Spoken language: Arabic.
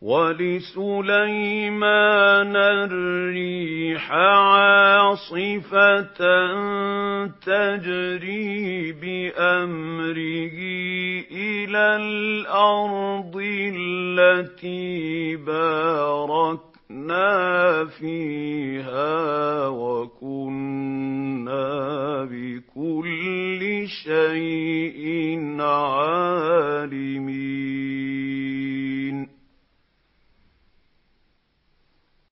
وَلِسُلَيْمَانَ الرِّيحَ عَاصِفَةً تَجْرِي بِأَمْرِهِ إِلَى الْأَرْضِ الَّتِي بَارَكْنَا فِيهَا ۖ وَكُنَّا بِكُلِّ شَيْءٍ